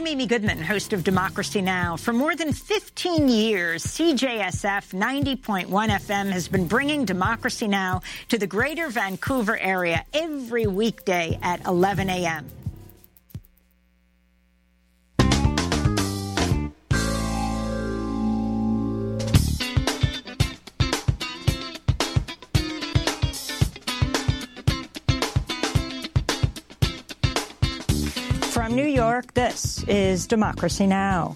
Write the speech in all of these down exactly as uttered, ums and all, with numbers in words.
Mimi Goodman, host of Democracy Now! For more than fifteen years, C J S F ninety point one F M has been bringing Democracy Now! To the greater Vancouver area every weekday at eleven a m From New York, this is Democracy Now!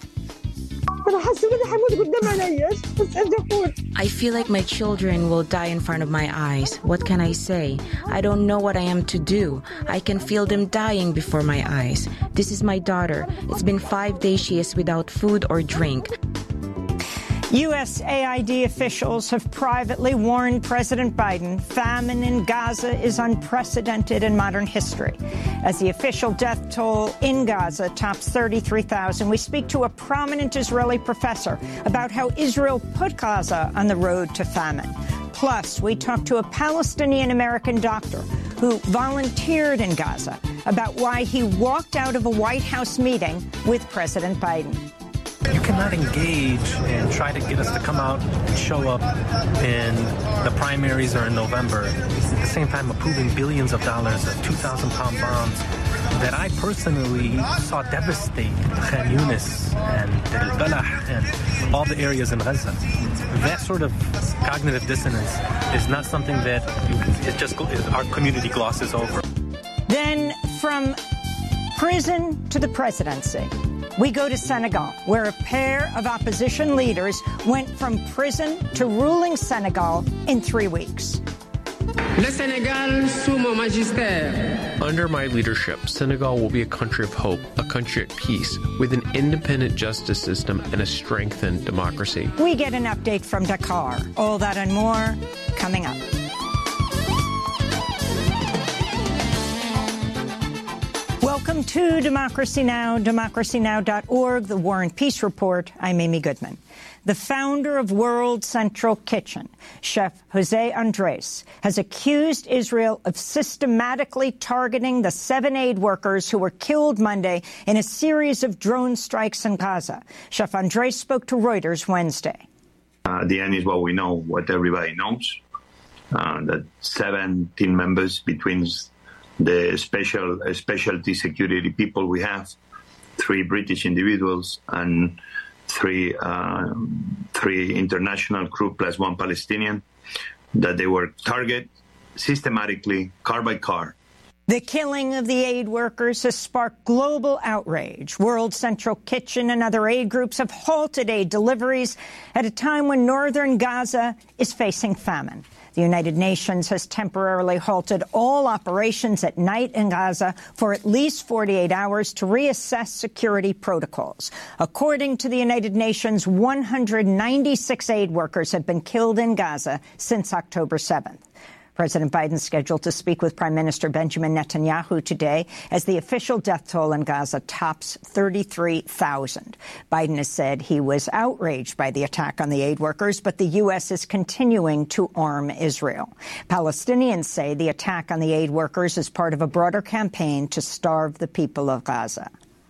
I feel like my children will die in front of my eyes. What can I say? I don't know what I am to do. I can feel them dying before my eyes. This is my daughter. It's been five days she is without food or drink. U S A I D officials have privately warned President Biden famine in Gaza is unprecedented in modern history. As the official death toll in Gaza tops thirty-three thousand, we speak to a prominent Israeli professor about how Israel put Gaza on the road to famine. Plus, we talk to a Palestinian-American doctor who volunteered in Gaza about why he walked out of a White House meeting with President Biden. You cannot engage and try to get us to come out and show up in the primaries or in November, at the same time approving billions of dollars of two thousand pound bombs that I personally saw devastate Khan Yunis and Deir al-Balah and all the areas in Gaza. That sort of cognitive dissonance is not something that it just our community glosses over. Then from prison to the presidency, we go to Senegal, where a pair of opposition leaders went from prison to ruling Senegal in three weeks. Le Sénégal sous mon magistère. Under my leadership, Senegal will be a country of hope, a country at peace, with an independent justice system and a strengthened democracy. We get an update from Dakar. All that and more coming up. Welcome to Democracy Now!, democracy now dot org, the War and Peace Report. I'm Amy Goodman. The founder of World Central Kitchen, Chef Jose Andres, has accused Israel of systematically targeting the seven aid workers who were killed Monday in a series of drone strikes in Gaza. Chef Andres spoke to Reuters Wednesday. Uh, the end is what we know, what everybody knows, uh, that seventeen members between the special uh, specialty security people we have, three British individuals and three uh, three international crew plus one Palestinian, that they were targeted systematically, car by car. The killing of the aid workers has sparked global outrage. World Central Kitchen and other aid groups have halted aid deliveries at a time when northern Gaza is facing famine. The United Nations has temporarily halted all operations at night in Gaza for at least forty-eight hours to reassess security protocols. According to the United Nations, one hundred ninety-six aid workers have been killed in Gaza since October seventh. President Biden is scheduled to speak with Prime Minister Benjamin Netanyahu today as the official death toll in Gaza tops thirty-three thousand. Biden has said he was outraged by the attack on the aid workers, but the U S is continuing to arm Israel. Palestinians say the attack on the aid workers is part of a broader campaign to starve the people of Gaza.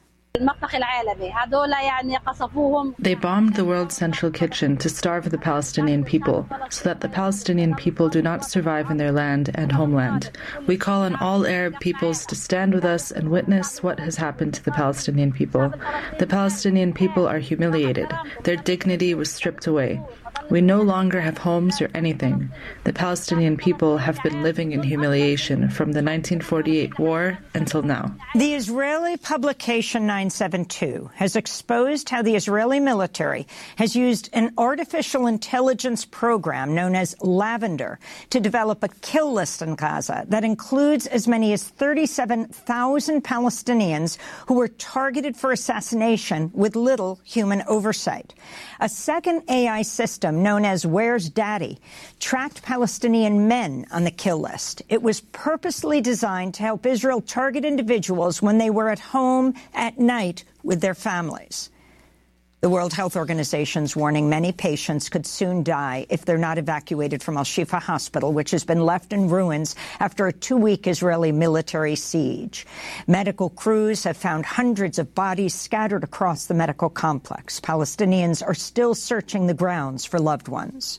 They bombed the World Central Kitchen to starve the Palestinian people, so that the Palestinian people do not survive in their land and homeland. We call on all Arab peoples to stand with us and witness what has happened to the Palestinian people. The Palestinian people are humiliated. Their dignity was stripped away. We no longer have homes or anything. The Palestinian people have been living in humiliation from the nineteen forty-eight war until now. The Israeli publication nine seven two has exposed how the Israeli military has used an artificial intelligence program known as Lavender to develop a kill list in Gaza that includes as many as thirty-seven thousand Palestinians who were targeted for assassination with little human oversight. A second A I system known as Where's Daddy tracked Palestinian men on the kill list. It was purposely designed to help Israel target individuals when they were at home at night with their families. The The World Health Organization's warning many patients could soon die if they're not evacuated from Al-Shifa Hospital, which has been left in ruins after a two-week Israeli military siege. Medical crews have found hundreds of bodies scattered across the medical complex. Palestinians are still searching the grounds for loved ones.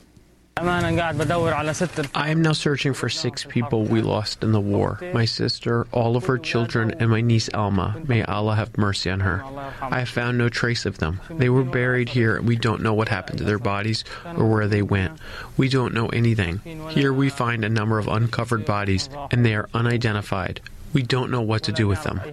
I am now searching for six people we lost in the war. My sister, all of her children, and my niece Alma. May Allah have mercy on her. I have found no trace of them. They were buried here. We don't know what happened to their bodies or where they went. We don't know anything. Here we find a number of uncovered bodies, and they are unidentified. We don't know what to do with them.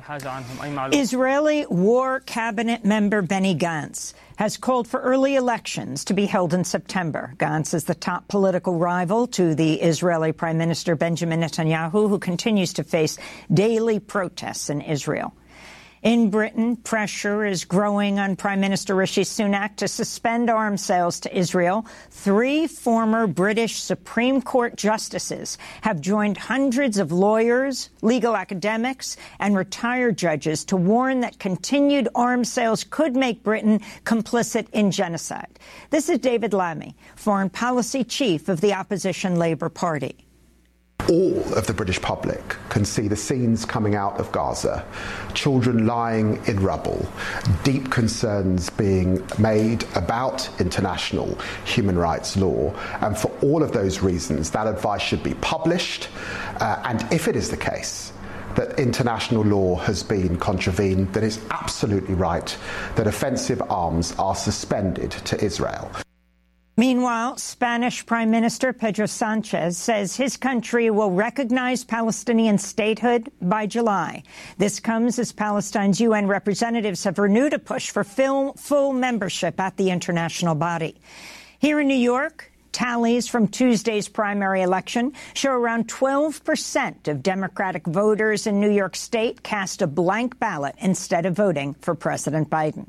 Israeli War Cabinet member Benny Gantz has called for early elections to be held in September. Gantz is the top political rival to the Israeli Prime Minister Benjamin Netanyahu, who continues to face daily protests in Israel. In Britain, pressure is growing on Prime Minister Rishi Sunak to suspend arms sales to Israel. Three former British Supreme Court justices have joined hundreds of lawyers, legal academics, and retired judges to warn that continued arms sales could make Britain complicit in genocide. This is David Lammy, foreign policy chief of the opposition Labour Party. All of the British public can see the scenes coming out of Gaza, children lying in rubble, deep concerns being made about international human rights law, and for all of those reasons that advice should be published, uh, and if it is the case that international law has been contravened, then it's absolutely right that offensive arms are suspended to Israel. Meanwhile, Spanish Prime Minister Pedro Sanchez says his country will recognize Palestinian statehood by July. This comes as Palestine's U N representatives have renewed a push for full membership at the international body. Here in New York, tallies from Tuesday's primary election show around twelve percent of Democratic voters in New York State cast a blank ballot instead of voting for President Biden.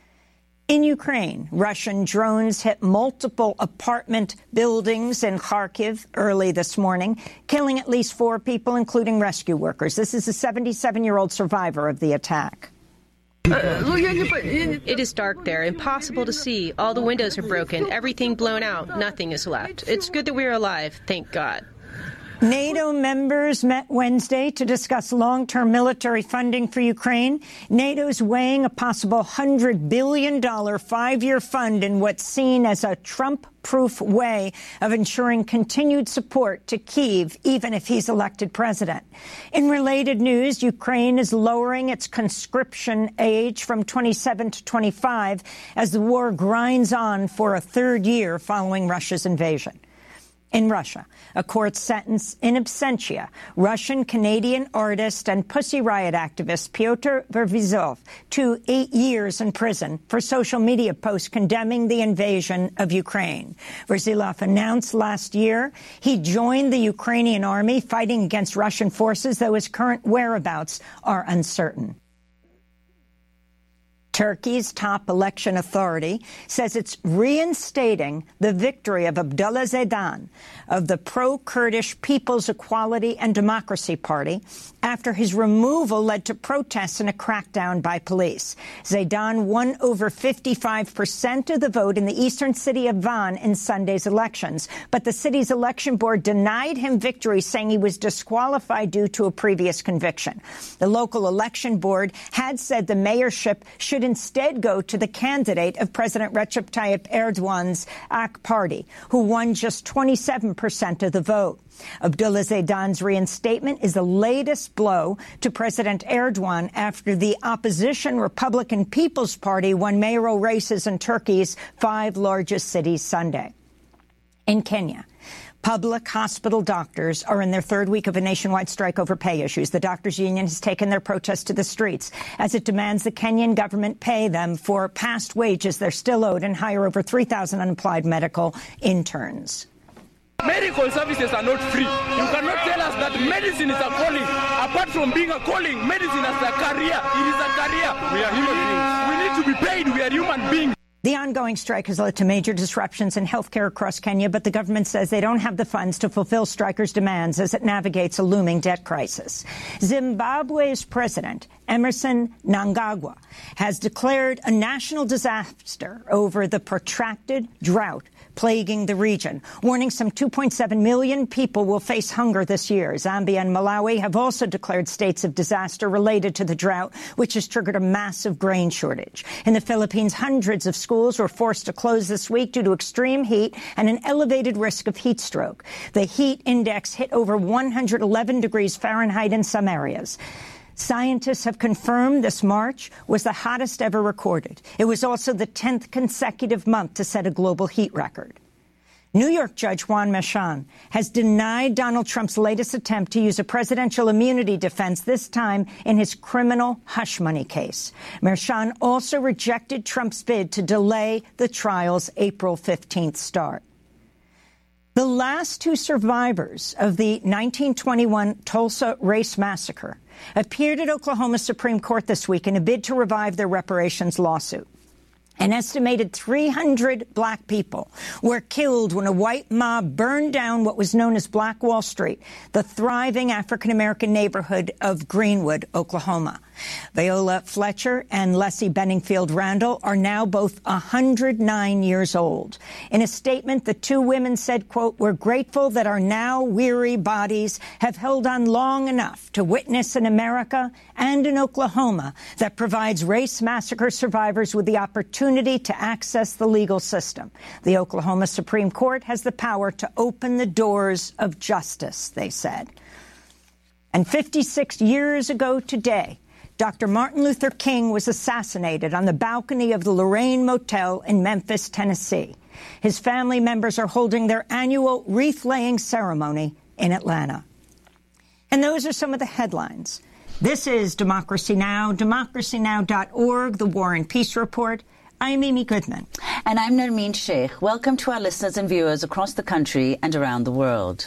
In Ukraine, Russian drones hit multiple apartment buildings in Kharkiv early this morning, killing at least four people, including rescue workers. This is a seventy-seven-year-old survivor of the attack. It is dark there, impossible to see. All the windows are broken, everything blown out, nothing is left. It's good that we're alive, thank God. NATO members met Wednesday to discuss long-term military funding for Ukraine. NATO's weighing a possible one hundred billion dollars five-year fund in what's seen as a Trump-proof way of ensuring continued support to Kyiv, even if he's elected president. In related news, Ukraine is lowering its conscription age from twenty-seven to twenty-five as the war grinds on for a third year following Russia's invasion. In Russia, a court sentenced in absentia Russian-Canadian artist and Pussy Riot activist Pyotr Vervizov to eight years in prison for social media posts condemning the invasion of Ukraine. Verzilov announced last year he joined the Ukrainian army fighting against Russian forces, though his current whereabouts are uncertain. Turkey's top election authority says it's reinstating the victory of Abdullah Zeydan of the pro-Kurdish People's Equality and Democracy Party after his removal led to protests and a crackdown by police. Zeydan won over fifty-five percent of the vote in the eastern city of Van in Sunday's elections, but the city's election board denied him victory, saying he was disqualified due to a previous conviction. The local election board had said the mayorship should instead go to the candidate of President Recep Tayyip Erdogan's A K party, who won just twenty-seven percent of the vote. Abdullah Zeydan's reinstatement is the latest blow to President Erdogan after the opposition Republican People's Party won mayoral races in Turkey's five largest cities Sunday. In Kenya, public hospital doctors are in their third week of a nationwide strike over pay issues. The doctors' union has taken their protest to the streets as it demands the Kenyan government pay them for past wages they're still owed and hire over three thousand unemployed medical interns. Medical services are not free. You cannot tell us that medicine is a calling. Apart from being a calling, medicine is a career. It is a career. We are human beings. We need to be paid. We are human beings. The ongoing strike has led to major disruptions in healthcare across Kenya, but the government says they don't have the funds to fulfill strikers' demands as it navigates a looming debt crisis. Zimbabwe's president, Emerson Mnangagwa, has declared a national disaster over the protracted drought plaguing the region, warning some two point seven million people will face hunger this year. Zambia and Malawi have also declared states of disaster related to the drought, which has triggered a massive grain shortage. In the Philippines, hundreds of schools were forced to close this week due to extreme heat and an elevated risk of heat stroke. The heat index hit over one hundred eleven degrees Fahrenheit in some areas. Scientists have confirmed this March was the hottest ever recorded. It was also the tenth consecutive month to set a global heat record. New York Judge Juan Merchan has denied Donald Trump's latest attempt to use a presidential immunity defense, this time in his criminal hush money case. Merchan also rejected Trump's bid to delay the trial's April fifteenth start. The last two survivors of the nineteen twenty-one Tulsa race massacre appeared at Oklahoma Supreme Court this week in a bid to revive their reparations lawsuit. An estimated three hundred black people were killed when a white mob burned down what was known as Black Wall Street, the thriving African-American neighborhood of Greenwood, Oklahoma. Viola Fletcher and Leslie Benningfield Randall are now both one hundred nine years old. In a statement, the two women said, quote, "We're grateful that our now weary bodies have held on long enough to witness an America and an Oklahoma that provides race massacre survivors with the opportunity to access the legal system. The Oklahoma Supreme Court has the power to open the doors of justice," they said. And fifty-six years ago today, Doctor Martin Luther King was assassinated on the balcony of the Lorraine Motel in Memphis, Tennessee. His family members are holding their annual wreath-laying ceremony in Atlanta. And those are some of the headlines. This is Democracy Now!, democracy now dot org, the War and Peace Report. I'm Amy Goodman. And I'm Nermeen Sheikh. Welcome to our listeners and viewers across the country and around the world.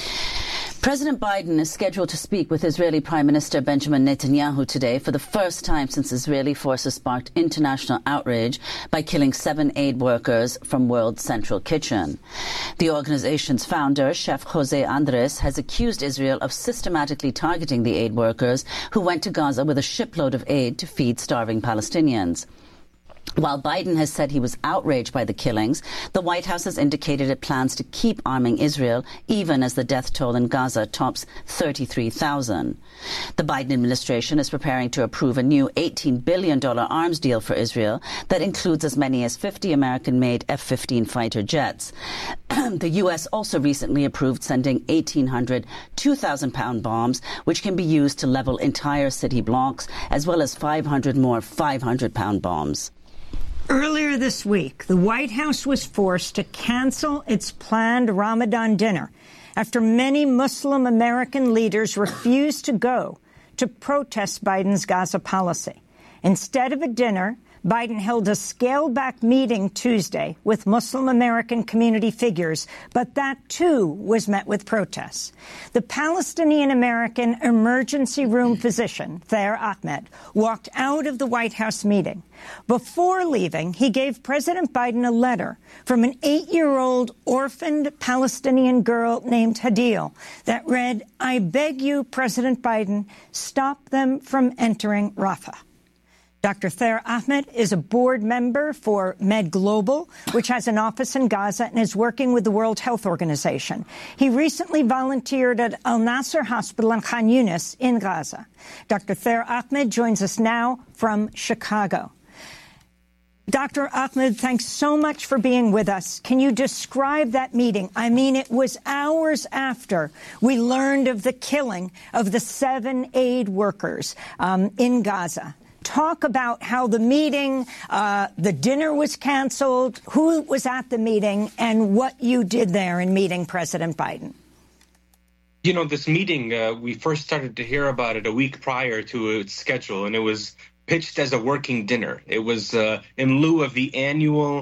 President Biden is scheduled to speak with Israeli Prime Minister Benjamin Netanyahu today for the first time since Israeli forces sparked international outrage by killing seven aid workers from World Central Kitchen. The organization's founder, Chef Jose Andres, has accused Israel of systematically targeting the aid workers who went to Gaza with a shipload of aid to feed starving Palestinians. While Biden has said he was outraged by the killings, the White House has indicated it plans to keep arming Israel even as the death toll in Gaza tops thirty-three thousand. The Biden administration is preparing to approve a new eighteen billion dollars arms deal for Israel that includes as many as fifty American-made F fifteen fighter jets. The U S also recently approved sending eighteen hundred two thousand pound bombs, which can be used to level entire city blocks, as well as five hundred more five hundred pound bombs. Earlier this week, the White House was forced to cancel its planned Ramadan dinner after many Muslim American leaders refused to go to protest Biden's Gaza policy. Instead of a dinner, Biden held a scaled-back meeting Tuesday with Muslim American community figures, but that, too, was met with protests. The Palestinian-American emergency room physician, Thayer Ahmed, walked out of the White House meeting. Before leaving, he gave President Biden a letter from an eight-year-old orphaned Palestinian girl named Hadil that read, "I beg you, President Biden, stop them from entering Rafah." Doctor Thayer Ahmed is a board member for Med Global, which has an office in Gaza and is working with the World Health Organization. He recently volunteered at Al Nasser Hospital in Khan Yunis in Gaza. Doctor Thayer Ahmed joins us now from Chicago. Doctor Ahmed, thanks so much for being with us. Can you describe that meeting? I mean, it was hours after we learned of the killing of the seven aid workers um, in Gaza. Talk about how the meeting, uh, the dinner was canceled, who was at the meeting, and what you did there in meeting President Biden. You know, this meeting, uh, we first started to hear about it a week prior to its schedule, and it was pitched as a working dinner. It was uh, in lieu of the annual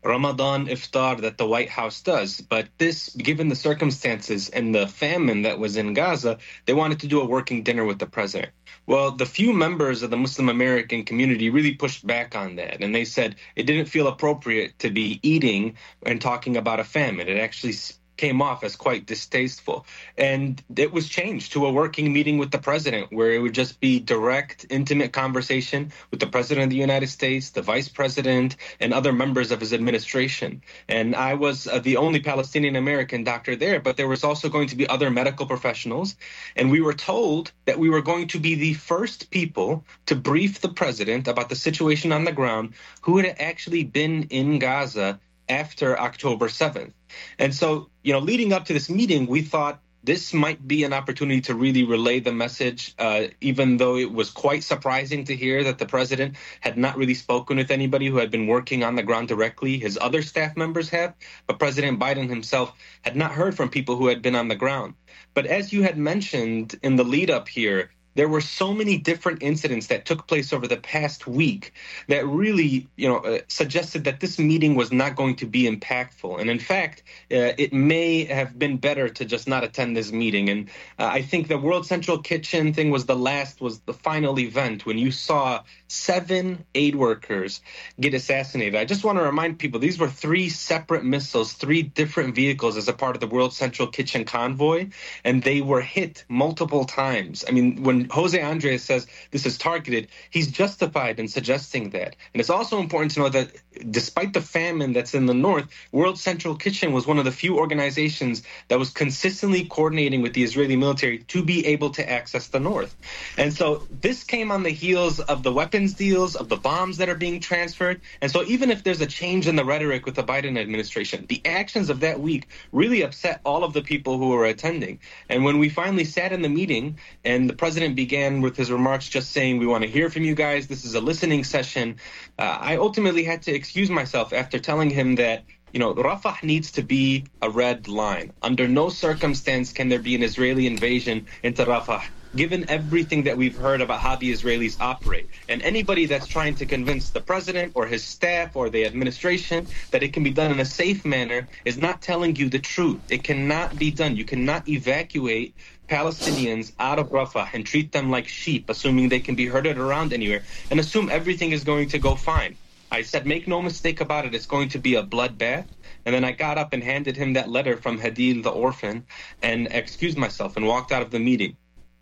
Ramadan iftar that the White House does. But this, given the circumstances and the famine that was in Gaza, they wanted to do a working dinner with the president. Well, the few members of the Muslim American community really pushed back on that. And they said it didn't feel appropriate to be eating and talking about a famine. It actually came off as quite distasteful. And it was changed to a working meeting with the president, where it would just be direct, intimate conversation with the president of the United States, the vice president, and other members of his administration. And I was uh, the only Palestinian American doctor there, but there was also going to be other medical professionals. And we were told that we were going to be the first people to brief the president about the situation on the ground who had actually been in Gaza after October seventh. And so, you know, leading up to this meeting, we thought this might be an opportunity to really relay the message, uh, even though it was quite surprising to hear that the president had not really spoken with anybody who had been working on the ground directly. His other staff members have, but President Biden himself had not heard from people who had been on the ground. But as you had mentioned in the lead up here, there were so many different incidents that took place over the past week that really, you know, uh, suggested that this meeting was not going to be impactful. And in fact, uh, it may have been better to just not attend this meeting. And uh, I think the World Central Kitchen thing was the last, was the final event when you saw seven aid workers get assassinated. I just want to remind people, these were three separate missiles, three different vehicles as a part of the World Central Kitchen convoy, and they were hit multiple times. I mean, when Jose Andres says this is targeted, he's justified in suggesting that. And it's also important to know that despite the famine that's in the north, World Central Kitchen was one of the few organizations that was consistently coordinating with the Israeli military to be able to access the north. And so this came on the heels of the weapons deals, of the bombs that are being transferred. And so even if there's a change in the rhetoric with the Biden administration, the actions of that week really upset all of the people who were attending. And when we finally sat in the meeting and the president began with his remarks just saying, we want to hear from you guys, this is a listening session, uh, I ultimately had to excuse myself after telling him that, you know, Rafah needs to be a red line. Under no circumstance can there be an Israeli invasion into Rafah, given everything that we've heard about how the Israelis operate. And anybody that's trying to convince the president or his staff or the administration that it can be done in a safe manner is not telling you the truth. It cannot be done. You cannot evacuate Palestinians out of Rafah and treat them like sheep, assuming they can be herded around anywhere, and assume everything is going to go fine. I said, make no mistake about it, it's going to be a bloodbath. And then I got up and handed him that letter from Hadil, the orphan, and excused myself and walked out of the meeting.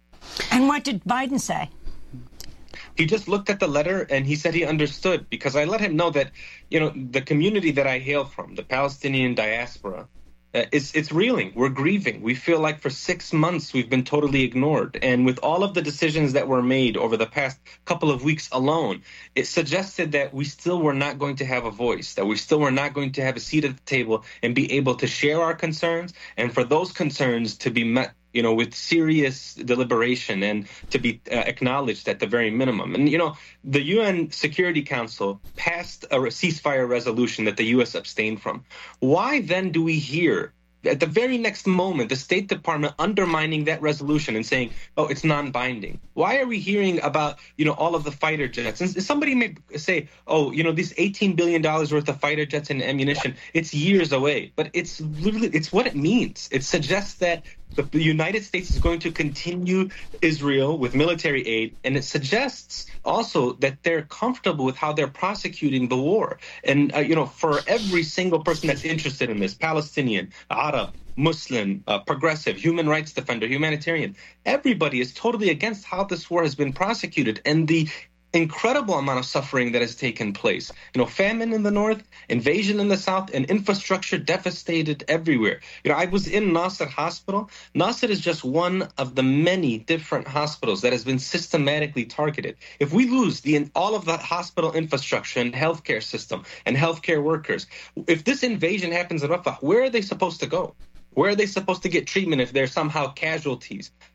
And what did Biden say? He just looked at the letter and he said he understood, because I let him know that, you know, the community that I hail from, the Palestinian diaspora, Uh, it's, it's reeling. We're grieving. We feel like for six months we've been totally ignored. And with all of the decisions that were made over the past couple of weeks alone, it suggested that we still were not going to have a voice, that we still were not going to have a seat at the table and be able to share our concerns, and for those concerns to be met, you know, with serious deliberation and to be uh, acknowledged at the very minimum. And, you know, the U N Security Council passed a ceasefire resolution that the U S abstained from. Why then do we hear at the very next moment the State Department undermining that resolution and saying, oh, it's non-binding? Why are we hearing about, you know, all of the fighter jets? And somebody may say, oh, you know, these eighteen billion dollars worth of fighter jets and ammunition, it's years away. But it's literally, it's what it means. It suggests that the United States is going to continue Israel with military aid, and it suggests also that they're comfortable with how they're prosecuting the war. And, uh, you know, for every single person that's interested in this, Palestinian, Arab, Muslim, uh, progressive, human rights defender, humanitarian, everybody is totally against how this war has been prosecuted and the incredible amount of suffering that has taken place. You know, famine in the north, invasion in the south, and infrastructure devastated everywhere. You know, I was in Nasser Hospital. Nasser is just one of the many different hospitals that has been systematically targeted. If we lose the all of that hospital infrastructure and healthcare system and healthcare workers, if this invasion happens in Rafah, where are they supposed to go? Where are they supposed to get treatment if they're somehow casualties?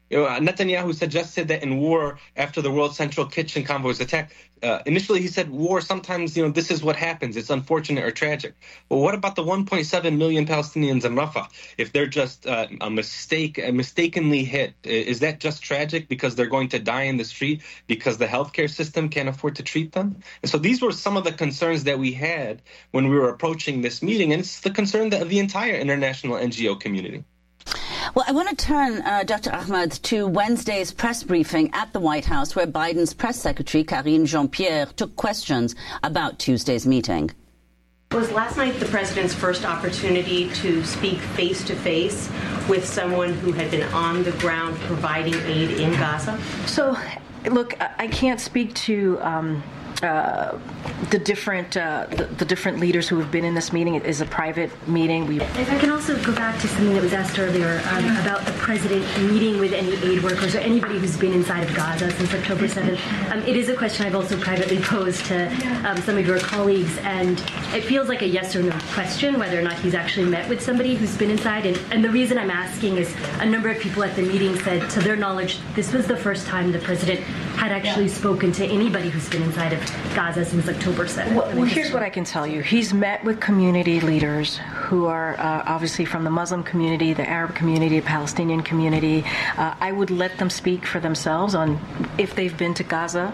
You know, Netanyahu suggested that in war, after the World Central Kitchen convoy was attacked, uh, initially he said war, sometimes, you know, this is what happens. It's unfortunate or tragic. Well, what about the one point seven million Palestinians in Rafah? If they're just uh, a mistake, a mistakenly hit, is that just tragic because they're going to die in the street because the healthcare system can't afford to treat them? And so these were some of the concerns that we had when we were approaching this meeting, and it's the concern of the entire international N G O community. Well, I want to turn, uh, Doctor Ahmad, to Wednesday's press briefing at the White House, where Biden's press secretary, Karine Jean-Pierre, took questions about Tuesday's meeting. Was last night the president's first opportunity to speak face-to-face with someone who had been on the ground providing aid in Gaza? So, look, I can't speak to um, uh, the different uh, the, the different leaders who have been in this meeting. It is a private meeting. We if I can also go back to something that was asked earlier um, about the president meeting with any aid workers or anybody who's been inside of Gaza since October seventh. Um, it is a question I've also privately posed to um, some of your colleagues, and it feels like a yes or no question whether or not he's actually met with somebody who's been inside. And, and the reason I'm asking is a number of people at the meeting said, to their knowledge, this was the first time the president had actually spoken to anybody who's been inside of Gaza since October seventh. Well, well here's what I can tell you. He's met with community leaders who are uh, obviously from the Muslim community, the Arab community, the Palestinian community. Uh, I would let them speak for themselves on if they've been to Gaza.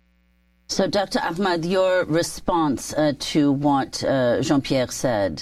So, Doctor Ahmad, your response uh, to what uh, Jean-Pierre said?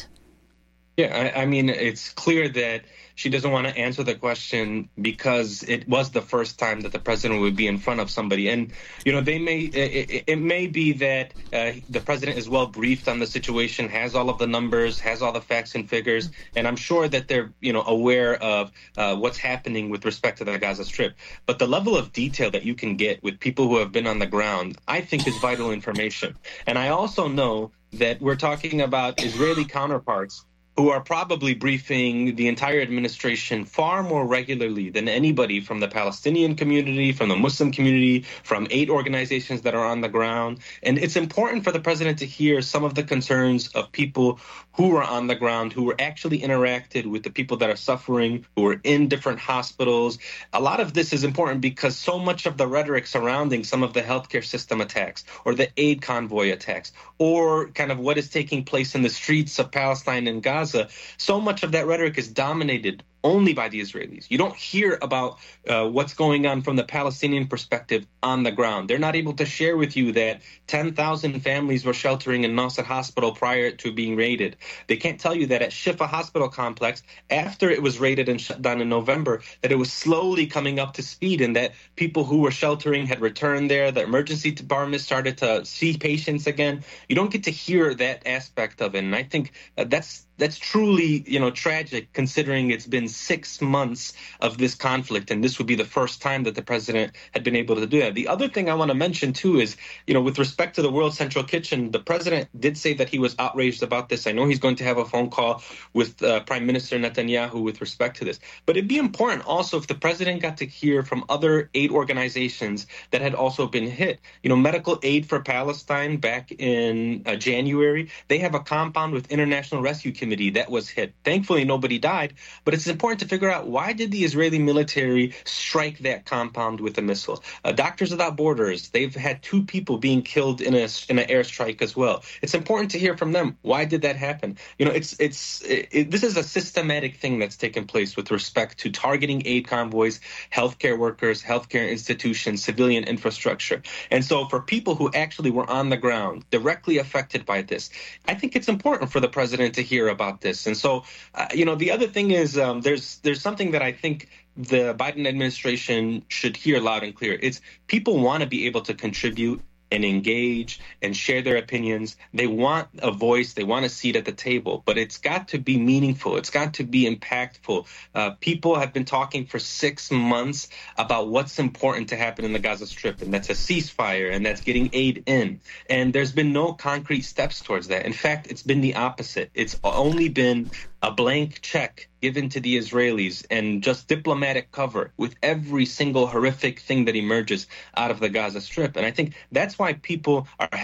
Yeah, I, I mean, it's clear that she doesn't want to answer the question because it was the first time that the president would be in front of somebody. And, you know, they may it, it may be that uh, the president is well briefed on the situation, has all of the numbers, has all the facts and figures. And I'm sure that they're, you know, aware of uh, what's happening with respect to the Gaza Strip. But the level of detail that you can get with people who have been on the ground, I think, is vital information. And I also know that we're talking about Israeli counterparts who are probably briefing the entire administration far more regularly than anybody from the Palestinian community, from the Muslim community, from aid organizations that are on the ground. And it's important for the president to hear some of the concerns of people who are on the ground, who were actually interacted with the people that are suffering, who are in different hospitals. A lot of this is important because so much of the rhetoric surrounding some of the healthcare system attacks or the aid convoy attacks or kind of what is taking place in the streets of Palestine and Gaza, so much of that rhetoric is dominated only by the Israelis. You don't hear about uh, what's going on from the Palestinian perspective on the ground. They're not able to share with you that ten thousand families were sheltering in Nasser Hospital prior to being raided. They can't tell you that at Shifa Hospital Complex, after it was raided and shut down in November, that it was slowly coming up to speed and that people who were sheltering had returned there, the emergency department started to see patients again. You don't get to hear that aspect of it. And I think uh, that's That's truly, you know, tragic considering it's been six months of this conflict, and this would be the first time that the president had been able to do that. The other thing I want to mention, too, is, you know, with respect to the World Central Kitchen, the president did say that he was outraged about this. I know he's going to have a phone call with uh, Prime Minister Netanyahu with respect to this. But it'd be important also if the president got to hear from other aid organizations that had also been hit. You know, Medical Aid for Palestine back in uh, January, they have a compound with International Rescue Committee that was hit. Thankfully, nobody died, but it's important to figure out why did the Israeli military strike that compound with a missile? Uh, Doctors Without Borders, they've had two people being killed in a in an airstrike as well. It's important to hear from them. Why did that happen? You know, it's it's it, it, this is a systematic thing that's taken place with respect to targeting aid convoys, healthcare workers, healthcare institutions, civilian infrastructure. And so for people who actually were on the ground, directly affected by this, I think it's important for the president to hear about this. And so, uh, you know, the other thing is um, there's there's something that I think the Biden administration should hear loud and clear. It's people want to be able to contribute and engage and share their opinions. They want a voice. They want a seat at the table, but it's got to be meaningful. It's got to be impactful. Uh, people have been talking for six months about what's important to happen in the Gaza Strip, and that's a ceasefire, and that's getting aid in. And there's been no concrete steps towards that. In fact, it's been the opposite. It's only been a blank check given to the Israelis and just diplomatic cover with every single horrific thing that emerges out of the Gaza Strip. And I think that's why people are hesitant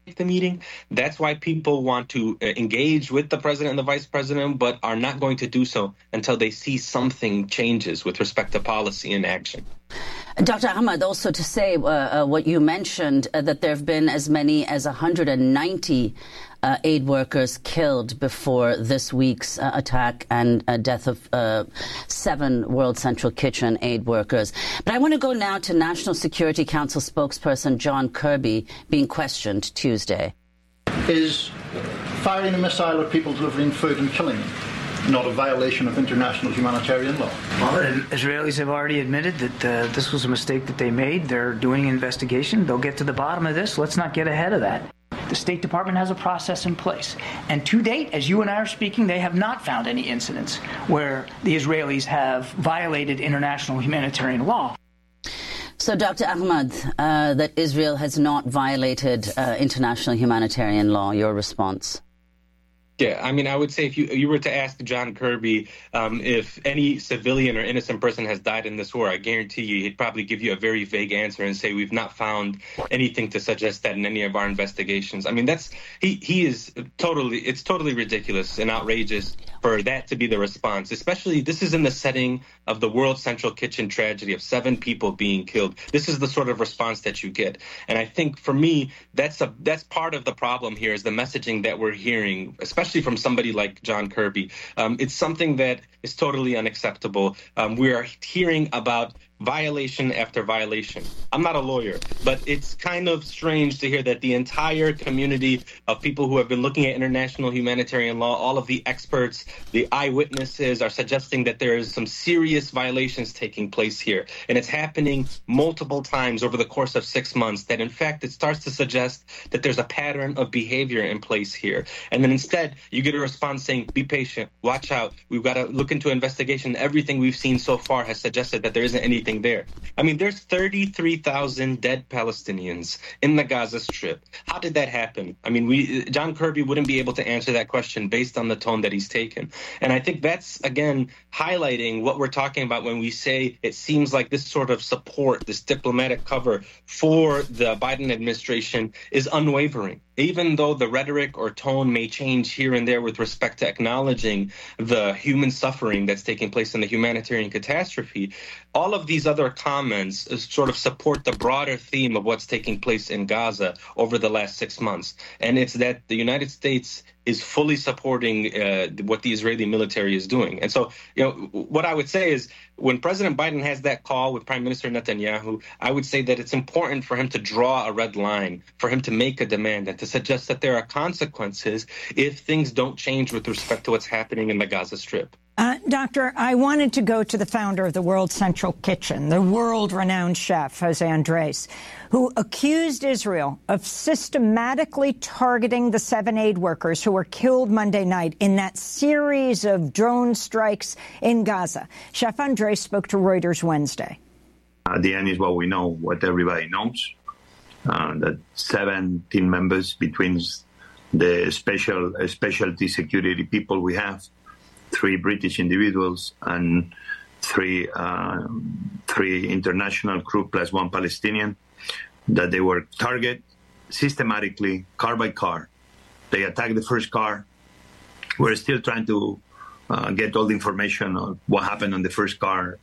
the meeting. That's why people want to engage with the president and the vice president, but are not going to do so until they see something changes with respect to policy and action. Doctor Ahmad, also to say uh, uh, what you mentioned, uh, that there have been as many as one hundred ninety uh, aid workers killed before this week's uh, attack and uh, death of uh, seven World Central Kitchen aid workers. But I want to go now to National Security Council spokesperson John Kirby being questioned Tuesday. Is firing a missile at people delivering food and killing them not a violation of international humanitarian law? Well, the Israelis have already admitted that uh, this was a mistake that they made. They're doing an investigation. They'll get to the bottom of this. Let's not get ahead of that. The State Department has a process in place. And to date, as you and I are speaking, they have not found any incidents where the Israelis have violated international humanitarian law. So, Doctor Ahmad, uh, that Israel has not violated uh, international humanitarian law, your response? Yeah, I mean, I would say if you you were to ask John Kirby um, if any civilian or innocent person has died in this war, I guarantee you he'd probably give you a very vague answer and say we've not found anything to suggest that in any of our investigations. I mean, that's he he is totally it's totally ridiculous and outrageous for that to be the response, especially this is in the setting of the World Central Kitchen tragedy of seven people being killed. This is the sort of response that you get. And I think for me, that's a that's part of the problem here is the messaging that we're hearing, especially from somebody like John Kirby. Um, it's something that is totally unacceptable. Um, we are hearing about violation after violation. I'm not a lawyer, but it's kind of strange to hear that the entire community of people who have been looking at international humanitarian law, all of the experts, the eyewitnesses are suggesting that there is some serious violations taking place here. And it's happening multiple times over the course of six months that, in fact, it starts to suggest that there's a pattern of behavior in place here. And then instead, you get a response saying, be patient, watch out, we've got to look into investigation. Everything we've seen so far has suggested that there isn't anything there. I mean, there's thirty-three thousand dead Palestinians in the Gaza Strip. How did that happen? I mean, we John Kirby wouldn't be able to answer that question based on the tone that he's taken. And I think that's, again, highlighting what we're talking about when we say it seems like this sort of support, this diplomatic cover for the Biden administration is unwavering. Even though the rhetoric or tone may change here and there with respect to acknowledging the human suffering that's taking place in the humanitarian catastrophe, all of these other comments sort of support the broader theme of what's taking place in Gaza over the last six months. And it's that the United States is fully supporting uh, what the Israeli military is doing. And so, you know, what I would say is when President Biden has that call with Prime Minister Netanyahu, I would say that it's important for him to draw a red line, for him to make a demand and to suggest that there are consequences if things don't change with respect to what's happening in the Gaza Strip. Uh, Doctor, I wanted to go to the founder of the World Central Kitchen, the world-renowned chef, Jose Andres, who accused Israel of systematically targeting the seven aid workers who were killed Monday night in that series of drone strikes in Gaza. Chef Andres spoke to Reuters Wednesday. At the end is what we know, what everybody knows, uh, that seven team members between the special uh, specialty security people we have, three British individuals and three uh, three international crew plus one Palestinian, that they were targeted systematically, car by car. They attacked the first car. We're still trying to uh, get all the information on what happened on the first car.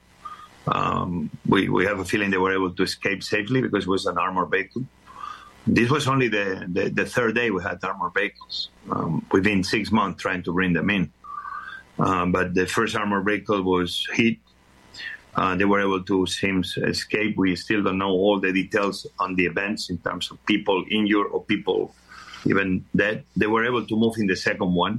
Um, we, we have a feeling they were able to escape safely because it was an armored vehicle. This was only the, the, the third day we had armored vehicles. Um, within six months trying to bring them in. Um, but the first armored vehicle was hit. Uh, they were able to seems escape. We still don't know all the details on the events in terms of people injured or people even dead. They were able to move in the second one.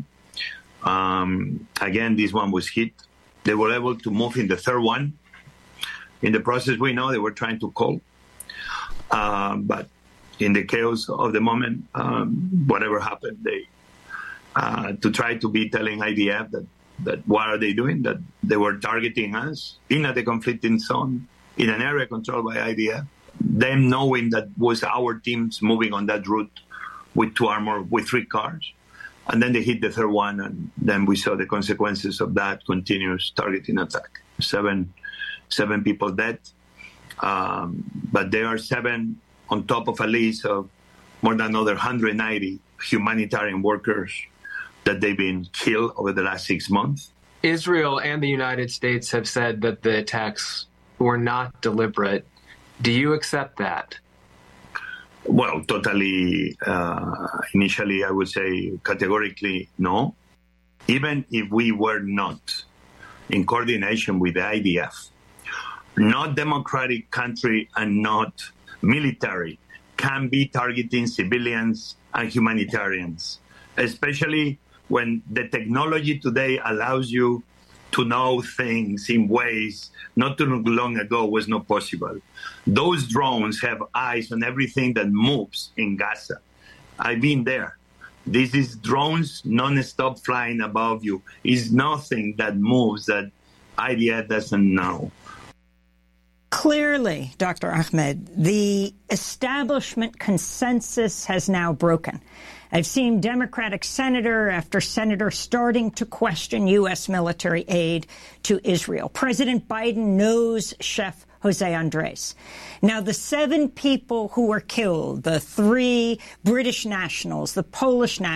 Um, again, this one was hit. They were able to move in the third one. In the process, we know they were trying to call. Uh, but in the chaos of the moment, um, whatever happened, they uh, to try to be telling I D F that that what are they doing, that they were targeting us in a conflicting zone, in an area controlled by I D F, them knowing that was our teams moving on that route with two armor, with three cars. And then they hit the third one, and then we saw the consequences of that continuous targeting attack. Seven, seven people dead, um, but there are seven on top of a list of more than another one hundred ninety humanitarian workers that they've been killed over the last six months. Israel and the United States have said that the attacks were not deliberate. Do you accept that? Well, totally, uh, initially I would say categorically no. Even if we were not in coordination with the I D F, not democratic country and not military can be targeting civilians and humanitarians, especially when the technology today allows you to know things in ways not too long ago was not possible. Those drones have eyes on everything that moves in Gaza. I've been there. This is drones non-stop flying above you. It's nothing that moves that I D F doesn't know. Clearly, Doctor Ahmed, the establishment consensus has now broken. I've seen Democratic senator after senator starting to question U S military aid to Israel. President Biden knows Chef Jose Andres. Now, the seven people who were killed, the three British nationals, the Polish nationals,